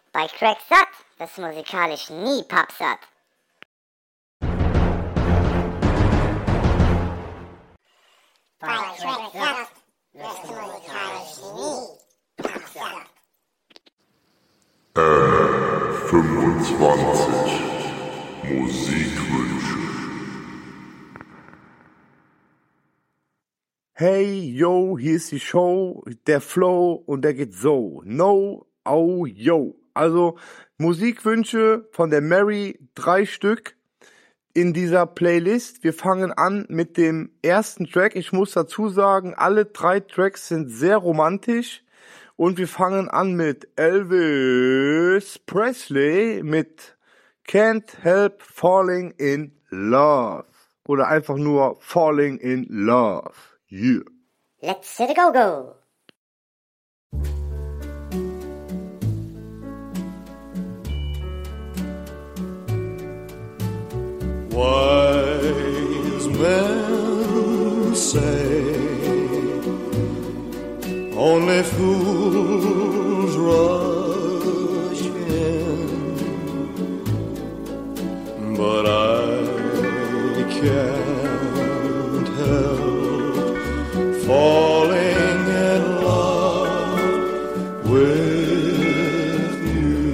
Bei Craig Satt wirst du musikalisch nie pappsatt. Bei Craig Satt wirst du musikalisch nie pappsatt. 25 Musikwünsche. Hey, yo, hier ist die Show, der Flow und der geht so. No, oh, yo. Also Musikwünsche von der Mary, 3 Stück in dieser Playlist. Wir fangen an mit dem ersten Track. Ich muss dazu sagen, alle 3 Tracks sind sehr romantisch. Und wir fangen an mit Elvis Presley mit Can't Help Falling in Love. Oder einfach nur Falling in Love. Yeah. Let's set a go-go. Wise men say only fools rush in, but I can't help falling in love with you.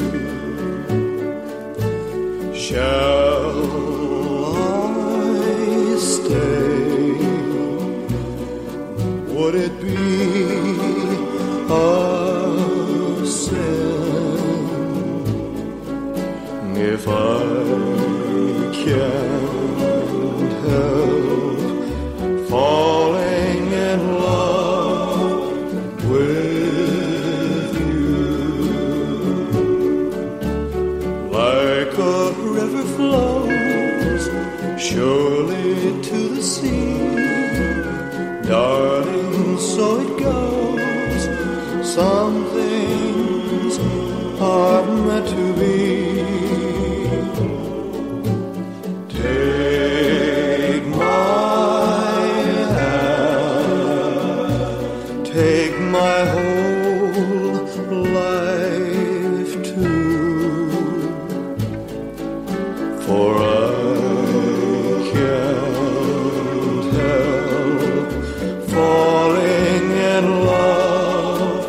Shall I stay? Would it be a sin if I can't help falling in love with you? Like a river flows surely to the sea, darling, so it goes. Some things are meant to be. Take my hand, take my whole life too, for I can't help falling in love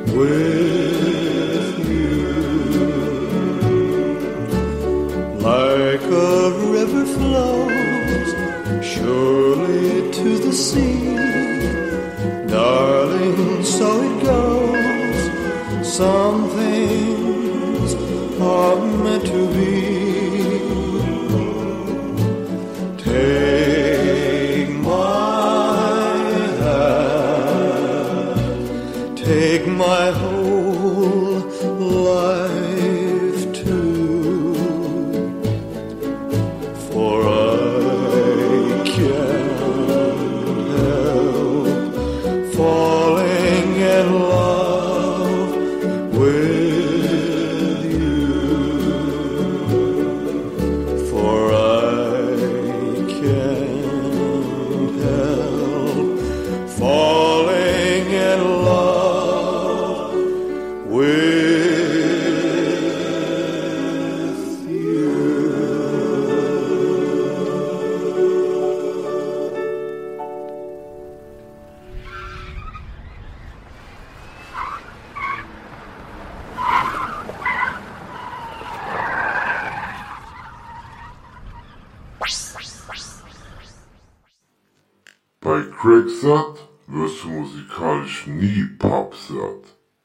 with you. Like a river flows surely to the sea, darling, so it goes. Some things are meant to be. Take my hand, take my whole life too, for I can't help falling in love with you, for I can't help falling in love with you. Bei Craig Satt wirst du musikalisch nie pappsatt.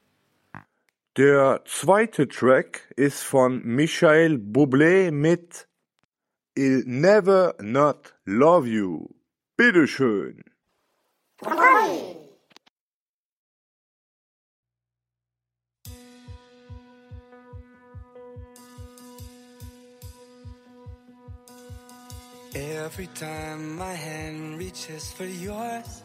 Der zweite Track ist von Michael Bublé mit I'll Never Not Love You. Bitteschön. Every time my hand reaches for yours,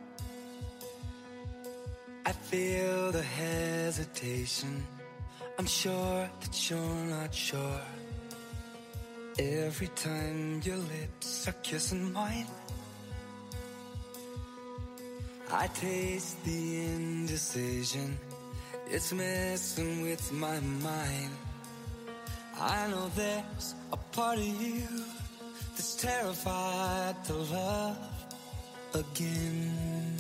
I feel the hesitation. I'm sure that you're not sure. Every time your lips are kissing mine, I taste the indecision. It's messing with my mind. I know there's a part of you that's terrified to love again.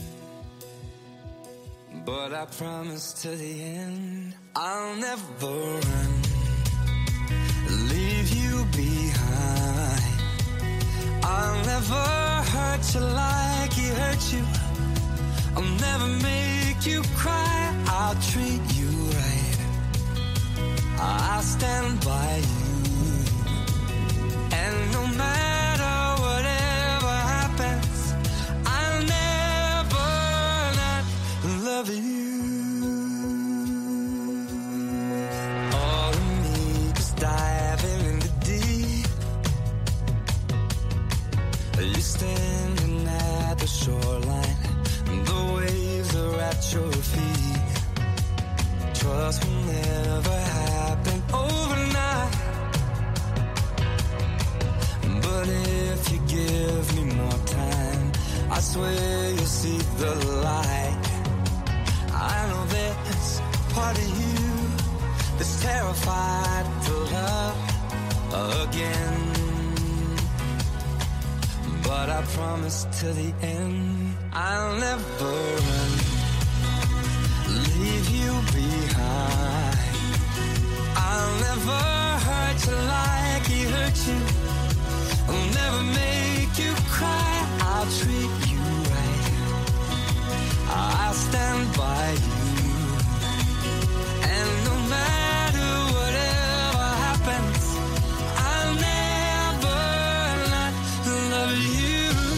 But I promise to the end I'll never run, leave you behind. I'll never hurt you like he hurt you. I'll never make you cry. I'll treat you right. I'll stand by you. And no matter whatever happens, I'll never not love you. All of me is diving in the deep. You're standing at the shoreline, the waves are at your feet. Trust will never happen overnight, but if you give me more time, I swear you'll see the light. I know there's a part of you that's terrified to love again, but I promise to the end I'll never run, leave you behind. I'll never hurt you like he hurt you. I'll never make you cry. I'll treat you right. I'll stand by you. And no matter whatever happens, I'll never not love you.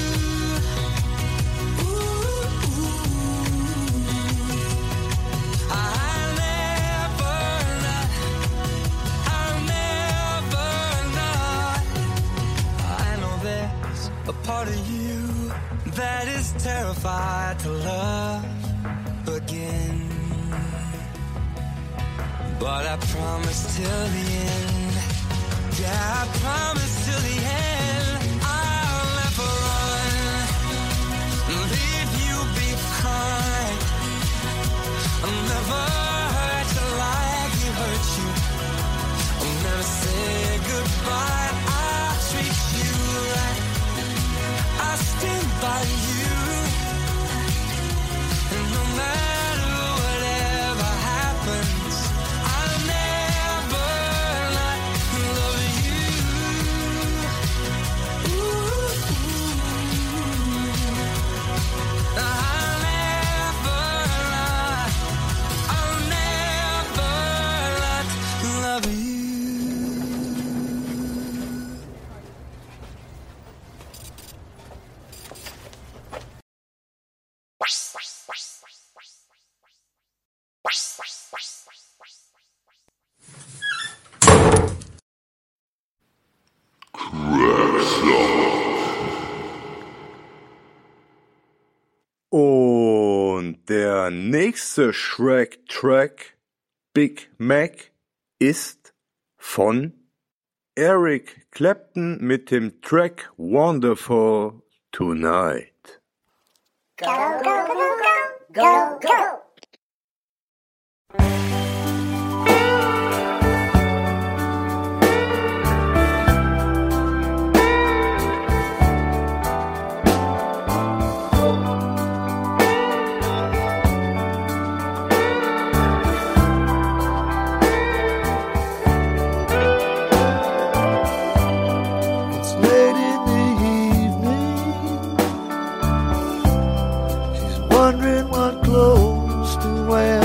A part of you that is terrified to love again, but I promise till the end, yeah, I promise till the end, I'll never run, leave you behind. I'll never hurt you like he hurt you. I'll never say goodbye. I'll treat you right. I stand by you, and no matter whatever happens, I'll never not love you. I'll never not love you. Und der nächste Shrek-Track, Big Mac, ist von Eric Clapton mit dem Track Wonderful Tonight. Go, go, go, go, go, go. It's late in the evening. She's wondering what clothes to wear.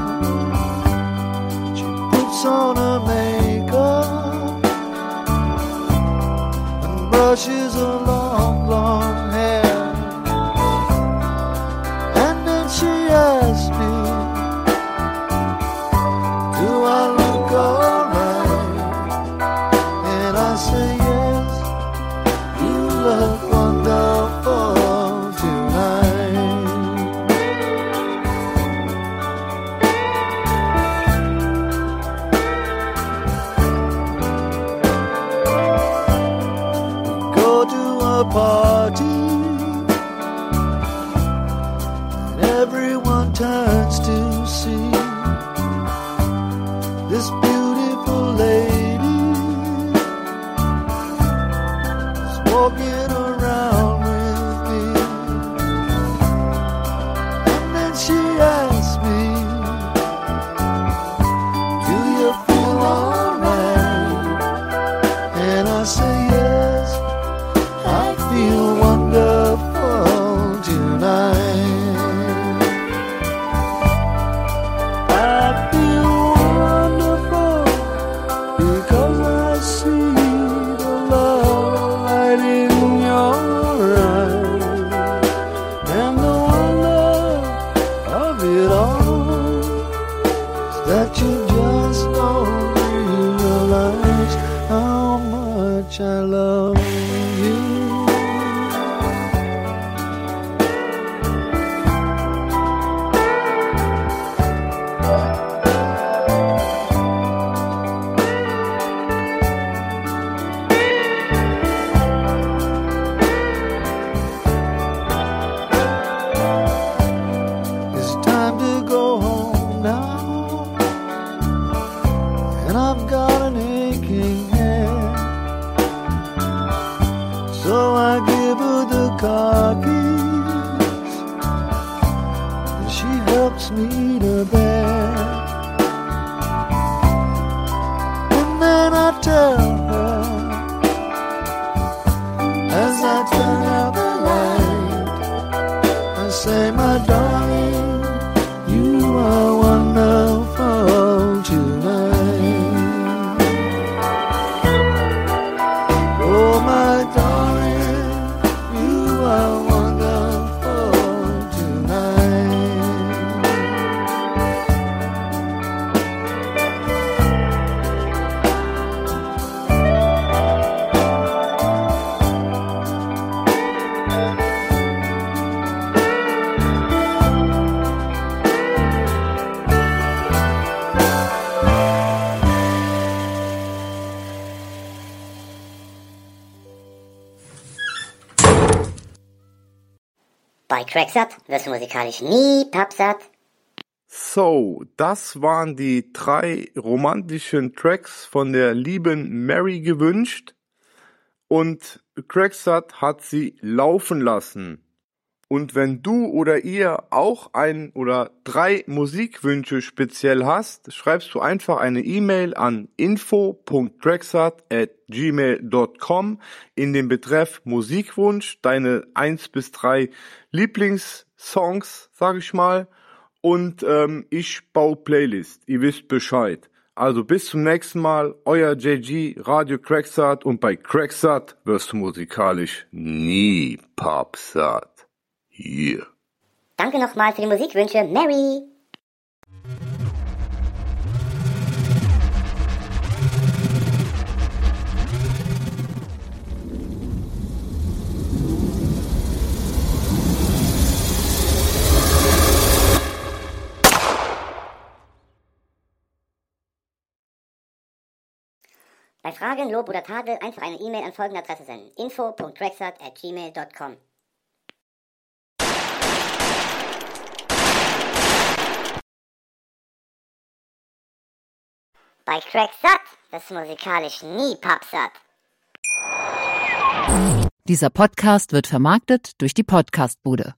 She puts on her makeup and brushes her long, long hair. And then she asks me, do I look alright? And I say yes, you look wonderful tonight. We go to a beautiful lady is walking around with me. And then she asked me, do you feel alright? And I say yes, I feel wonderful tonight. I love you. It's time to go home now, and I've got an aching head. So I give her the car keys, and she helps me to bed. And then I tell her, as I turn out the light, I say, my darling, you are wonderful tonight. Oh, my darling, you are wonderful tonight. Bei Cracksatt wirst du musikalisch nie pappsatt. So, das waren die 3 romantischen Tracks von der lieben Mary gewünscht und Cracksatt hat sie laufen lassen. Und wenn du oder ihr auch 1 oder 3 Musikwünsche speziell hast, schreibst du einfach eine E-Mail an info.cracksatt@gmail.com in den Betreff Musikwunsch, deine 1 bis 3 Lieblingssongs, sag ich mal, und ich baue Playlist, ihr wisst Bescheid. Also bis zum nächsten Mal, euer JG, Radio Cracksatt, und bei Cracksatt wirst du musikalisch nie pappsatt. Yeah. Danke nochmal für die Musikwünsche, Mary. Bei Fragen, Lob oder Tadel einfach eine E-Mail an folgende Adresse senden: info.cracksatt@gmail.com. Bei Cracksatt wirst du musikalisch nie pappsatt. Dieser Podcast wird vermarktet durch die Podcastbude.